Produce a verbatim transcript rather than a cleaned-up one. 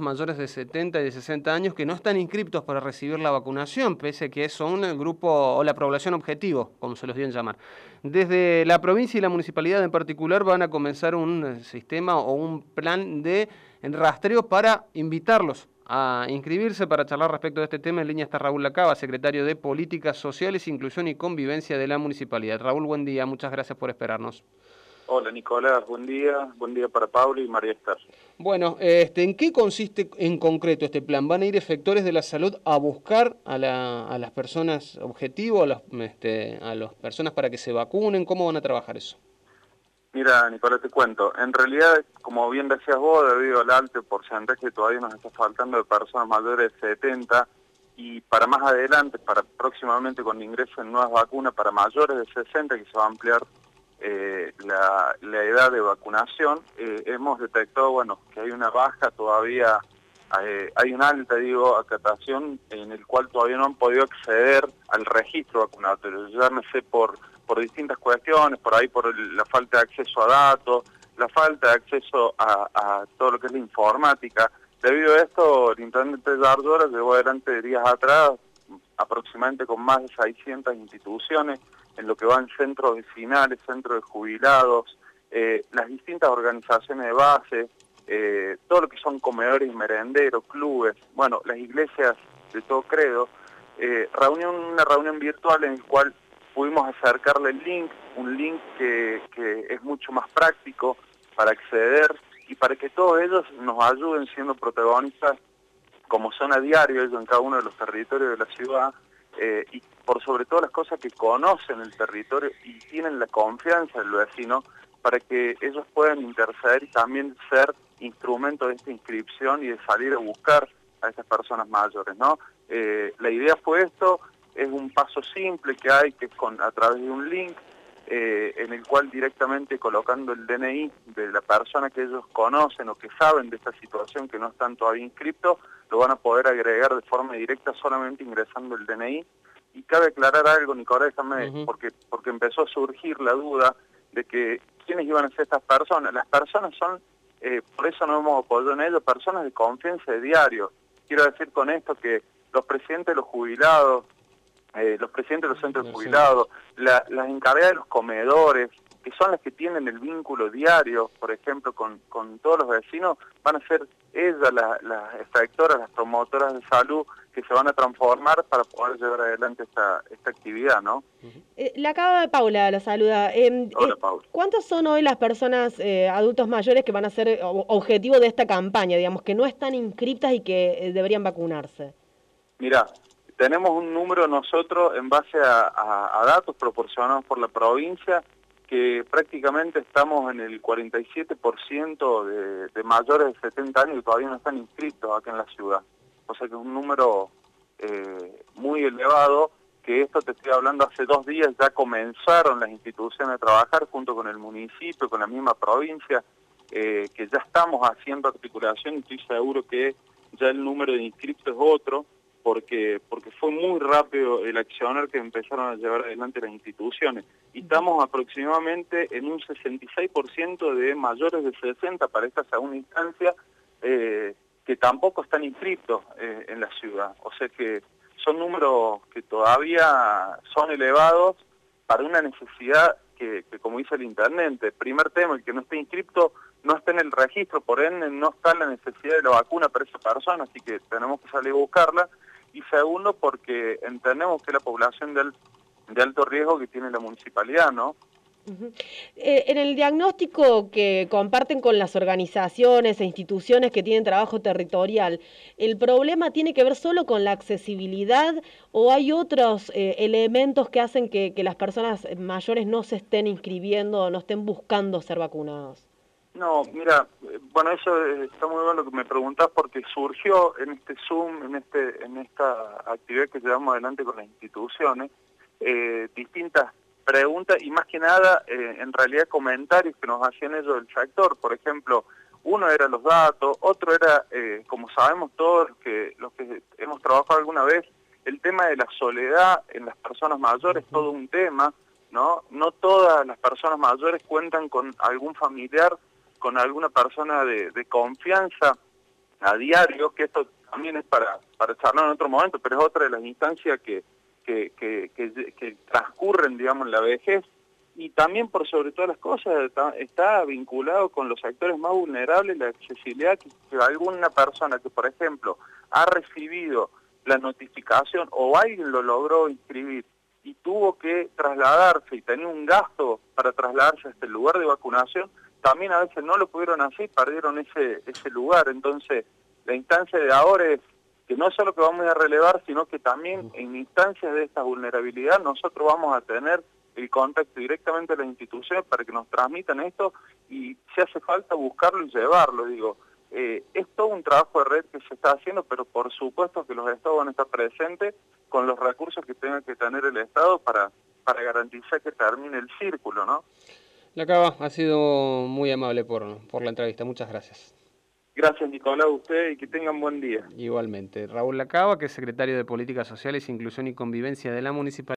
mayores de setenta y de sesenta años que no están inscriptos para recibir la vacunación, pese a que son el grupo o la población objetivo, como se los dio en llamar. Desde la provincia y la municipalidad en particular van a comenzar un sistema o un plan de rastreo para invitarlos a inscribirse. Para charlar respecto de este tema, en línea está Raúl Lacaba, secretario de Políticas Sociales, Inclusión y Convivencia de la Municipalidad. Raúl, buen día, muchas gracias por esperarnos. Hola Nicolás, buen día, buen día para Pablo y María Esther. Bueno, este, ¿en qué consiste en concreto este plan? ¿Van a ir efectores de la salud a buscar a, la, a las personas objetivo, a las este, a las personas para que se vacunen? ¿Cómo van a trabajar eso? Mira, Nicolás, te cuento. En realidad, como bien decías vos, debido al alto porcentaje que todavía nos está faltando de personas mayores de setenta, y para más adelante, para próximamente con ingreso en nuevas vacunas para mayores de sesenta, que se va a ampliar eh, la, la edad de vacunación, eh, hemos detectado, bueno, que hay una baja todavía, eh, hay una alta, digo, acatación en el cual todavía no han podido acceder al registro vacunatorio. Llámese por por distintas cuestiones, por ahí por el, la falta de acceso a datos, la falta de acceso a, a todo lo que es la informática. Debido a esto, el intendente de Ardora llevó adelante días atrás, aproximadamente con más de seiscientas instituciones, en lo que van centros vecinales, centros de jubilados, eh, las distintas organizaciones de base, eh, todo lo que son comedores y merenderos, clubes, bueno, las iglesias de todo credo, eh, reunión, una reunión virtual en la cual pudimos acercarle el link, un link que, que es mucho más práctico para acceder y para que todos ellos nos ayuden siendo protagonistas, como son a diario ellos en cada uno de los territorios de la ciudad, eh, y por sobre todas las cosas que conocen el territorio y tienen la confianza del vecino, para que ellos puedan interceder y también ser instrumento de esta inscripción y de salir a buscar a estas personas mayores, ¿no? Eh, la idea fue esto. Es un paso simple que hay, que es con, a través de un link, eh, en el cual directamente colocando el D N I de la persona que ellos conocen o que saben de esta situación, que no están todavía inscriptos, lo van a poder agregar de forma directa solamente ingresando el D N I. Y cabe aclarar algo, Nicolás, déjame, uh-huh. porque, porque empezó a surgir la duda de que quiénes iban a ser estas personas. Las personas son, eh, por eso nos hemos apoyado en ello, personas de confianza de diario. Quiero decir con esto que los presidentes de los jubilados, Eh, los presidentes de los centros no jubilados, la, las encargadas de los comedores, que son las que tienen el vínculo diario, por ejemplo, con, con todos los vecinos, van a ser ellas las, las efectoras, las promotoras de salud, que se van a transformar para poder llevar adelante esta, esta actividad, ¿no? Eh, la acaba de Paula, la saluda. Eh, Hola, eh, Paula. ¿Cuántos son hoy las personas, eh, adultos mayores, que van a ser objetivo de esta campaña, digamos, que no están inscriptas y que eh, deberían vacunarse? Mira, tenemos un número nosotros en base a, a, a datos proporcionados por la provincia, que prácticamente estamos en el cuarenta y siete por ciento de, de mayores de setenta años que todavía no están inscritos acá en la ciudad. O sea que es un número eh, muy elevado, que esto te estoy hablando hace dos días, ya comenzaron las instituciones a trabajar junto con el municipio, con la misma provincia, eh, que ya estamos haciendo articulación y estoy seguro que ya el número de inscriptos es otro, porque porque fue muy rápido el accionar que empezaron a llevar adelante las instituciones. Y estamos aproximadamente en un sesenta y seis por ciento de mayores de sesenta para esta segunda instancia, eh, que tampoco están inscritos eh, en la ciudad. O sea que son números que todavía son elevados para una necesidad que, que como dice el intendente, primer tema, el que no esté inscrito no está en el registro, por ende no está la necesidad de la vacuna para esa persona, así que tenemos que salir a buscarla. Y segundo, porque entendemos que es la población de, al, de alto riesgo que tiene la municipalidad, ¿no? Uh-huh. Eh, en el diagnóstico que comparten con las organizaciones e instituciones que tienen trabajo territorial, ¿el problema tiene que ver solo con la accesibilidad o hay otros eh, elementos que hacen que, que las personas mayores no se estén inscribiendo o no estén buscando ser vacunados? No, mira, bueno, eso está muy bueno lo que me preguntás, porque surgió en este Zoom, en este en esta actividad que llevamos adelante con las instituciones, eh, distintas preguntas y más que nada, eh, en realidad comentarios que nos hacían ellos del sector. Por ejemplo, uno era los datos, otro era, eh, como sabemos todos los que, los que hemos trabajado alguna vez, el tema de la soledad en las personas mayores, todo un tema, ¿no? No todas las personas mayores cuentan con algún familiar, con alguna persona de, de confianza a diario, que esto también es para, para charlar en otro momento, pero es otra de las instancias que, que, que, que, que transcurren, digamos, en la vejez, y también por sobre todas las cosas está, está vinculado con los sectores más vulnerables, la accesibilidad que, que alguna persona que, por ejemplo, ha recibido la notificación o alguien lo logró inscribir y tuvo que trasladarse y tenía un gasto para trasladarse a este lugar de vacunación, también a veces no lo pudieron hacer y perdieron ese, ese lugar. Entonces, la instancia de ahora es que no solo que vamos a relevar, sino que también en instancias de esta vulnerabilidad nosotros vamos a tener el contacto directamente a las instituciones para que nos transmitan esto y si hace falta buscarlo y llevarlo, digo. Eh, es todo un trabajo de red que se está haciendo, pero por supuesto que los estados van a estar presentes con los recursos que tenga que tener el Estado para, para garantizar que termine el círculo, ¿no? Lacaba, ha sido muy amable por, por la entrevista, muchas gracias. Gracias, Nicolás, a usted y que tengan buen día. Igualmente. Raúl Lacaba, que es secretario de Políticas Sociales, Inclusión y Convivencia de la Municipalidad.